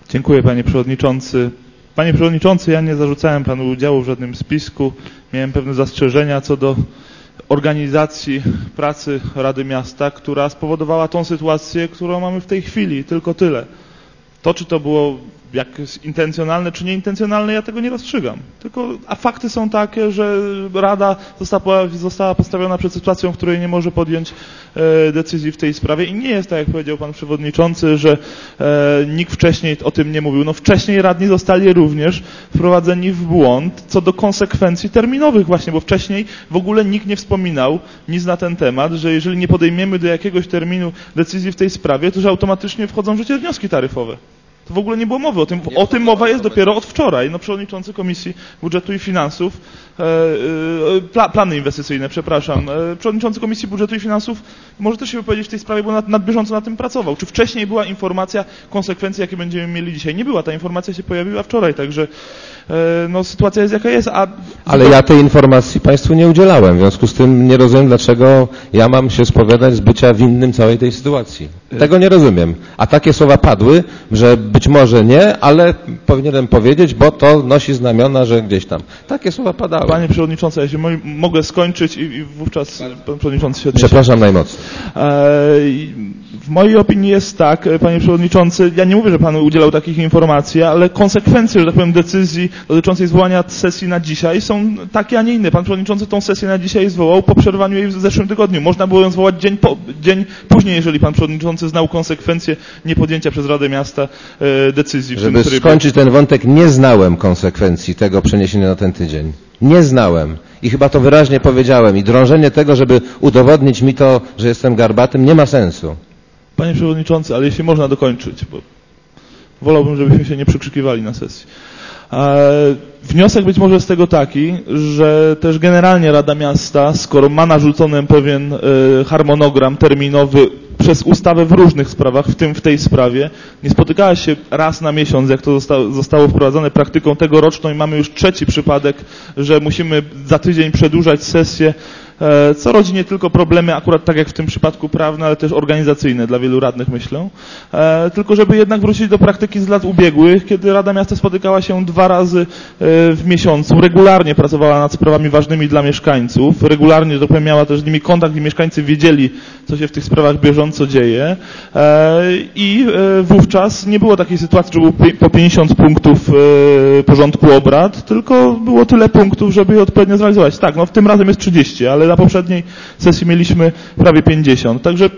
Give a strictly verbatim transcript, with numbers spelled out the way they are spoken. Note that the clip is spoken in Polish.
Dziękuję, panie przewodniczący. Panie przewodniczący, ja nie zarzucałem panu udziału w żadnym spisku. Miałem pewne zastrzeżenia co do organizacji pracy Rady Miasta, która spowodowała tą sytuację, którą mamy w tej chwili. Tylko tyle. To, czy to było jakieś intencjonalne, czy nieintencjonalne, ja tego nie rozstrzygam. Tylko, a fakty są takie, że Rada została, została postawiona przed sytuacją, w której nie może podjąć e, decyzji w tej sprawie i nie jest tak, jak powiedział pan przewodniczący, że e, nikt wcześniej o tym nie mówił. No wcześniej radni zostali również wprowadzeni w błąd co do konsekwencji terminowych właśnie, bo wcześniej w ogóle nikt nie wspominał nic na ten temat, że jeżeli nie podejmiemy do jakiegoś terminu decyzji w tej sprawie, to że automatycznie wchodzą w życie wnioski taryfowe. To w ogóle nie było mowy o tym. O tym mowa jest dopiero od wczoraj. No, przewodniczący Komisji Budżetu i Finansów, e, e, pla, plany inwestycyjne, przepraszam, e, przewodniczący Komisji Budżetu i Finansów może też się wypowiedzieć w tej sprawie, bo nad, nad bieżąco na tym pracował. Czy wcześniej była informacja konsekwencji, jakie będziemy mieli dzisiaj? Nie była. Ta informacja się pojawiła wczoraj, także e, no, sytuacja jest jaka jest. A... Ale ja tej informacji państwu nie udzielałem. W związku z tym nie rozumiem, dlaczego ja mam się spowiadać z bycia winnym całej tej sytuacji. Tego nie rozumiem. A takie słowa padły, że być może nie, ale powinienem powiedzieć, bo to nosi znamiona, że gdzieś tam. Takie słowa padały. Panie przewodniczący, ja się mogę skończyć i, i wówczas pan przewodniczący się odniesie. Przepraszam najmocniej. W mojej opinii jest tak, panie przewodniczący, ja nie mówię, że pan udzielał takich informacji, ale konsekwencje, że tak powiem, decyzji dotyczącej zwołania sesji na dzisiaj są takie, a nie inne. Pan przewodniczący tą sesję na dzisiaj zwołał po przerwaniu jej w zeszłym tygodniu. Można było ją zwołać dzień, po, dzień później, jeżeli pan przewodniczący znał konsekwencje niepodjęcia przez Radę Miasta e, decyzji. W Żeby tym trybie. skończyć ten wątek, nie znałem konsekwencji tego przeniesienia na ten tydzień. Nie znałem. I chyba to wyraźnie powiedziałem. I drążenie tego, żeby udowodnić mi to, że jestem garbatym, nie ma sensu. Panie przewodniczący, ale jeśli można dokończyć, bo wolałbym, żebyśmy się nie przekrzykiwali na sesji. E, wniosek być może z tego taki, że też generalnie Rada Miasta, skoro ma narzucony pewien e, harmonogram terminowy przez ustawę w różnych sprawach, w tym w tej sprawie, nie spotykała się raz na miesiąc, jak to zostało, zostało wprowadzone praktyką tegoroczną i mamy już trzeci przypadek, że musimy za tydzień przedłużać sesję, co rodzi nie tylko problemy, akurat tak jak w tym przypadku prawne, ale też organizacyjne dla wielu radnych, myślę. Tylko żeby jednak wrócić do praktyki z lat ubiegłych, kiedy Rada Miasta spotykała się dwa razy w miesiącu, regularnie pracowała nad sprawami ważnymi dla mieszkańców, regularnie, że tak powiem, miała też z nimi kontakt i mieszkańcy wiedzieli, co się w tych sprawach bieżąco dzieje. I wówczas nie było takiej sytuacji, że było po pięćdziesiąt punktów porządku obrad, tylko było tyle punktów, żeby je odpowiednio zrealizować. Tak, no w tym razem jest trzydzieści, ale na poprzedniej sesji mieliśmy prawie pięćdziesiąt. Także